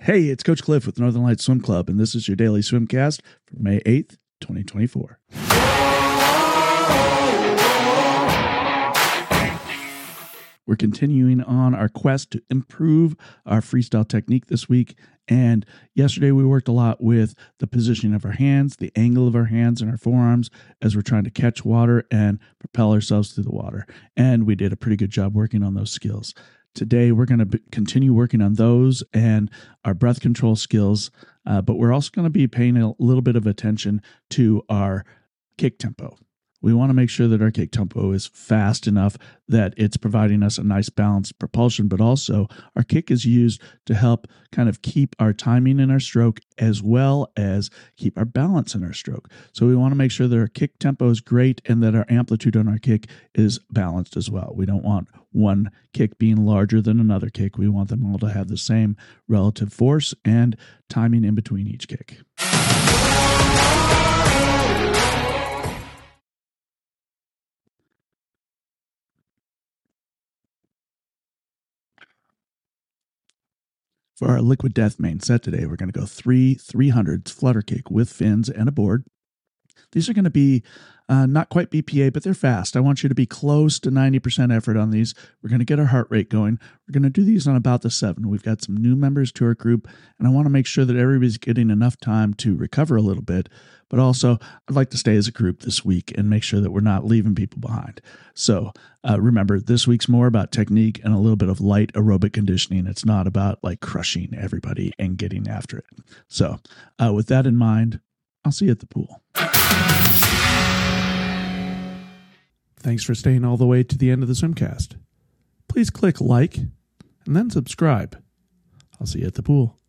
Hey, it's Coach Cliff with Northern Lights Swim Club, and this is your daily swimcast for May 8th, 2024. We're continuing on our quest to improve our freestyle technique this week. And yesterday we worked a lot with the positioning of our hands, the angle of our hands and our forearms as we're trying to catch water and propel ourselves through the water. And we did a pretty good job working on those skills. Today we're going to continue working on those and our breath control skills, but we're also going to be paying a little bit of attention to our kick tempo. We want to make sure that our kick tempo is fast enough that it's providing us a nice balanced propulsion, but also our kick is used to help kind of keep our timing in our stroke as well as keep our balance in our stroke. So we want to make sure that our kick tempo is great and that our amplitude on our kick is balanced as well. We don't want one kick being larger than another kick. We want them all to have the same relative force and timing in between each kick. For our Liquid Death main set today, we're going to go 300s flutter kick with fins and a board. These are going to be not quite BPA, but they're fast. I want you to be close to 90% effort on these. We're going to get our heart rate going. We're going to do these on about the 7. We've got some new members to our group, and I want to make sure that everybody's getting enough time to recover a little bit. But also, I'd like to stay as a group this week and make sure that we're not leaving people behind. So remember, this week's more about technique and a little bit of light aerobic conditioning. It's not about like crushing everybody and getting after it. So with that in mind, I'll see you at the pool. Thanks for staying all the way to the end of the swimcast. Please click like and then subscribe. I'll see you at the pool.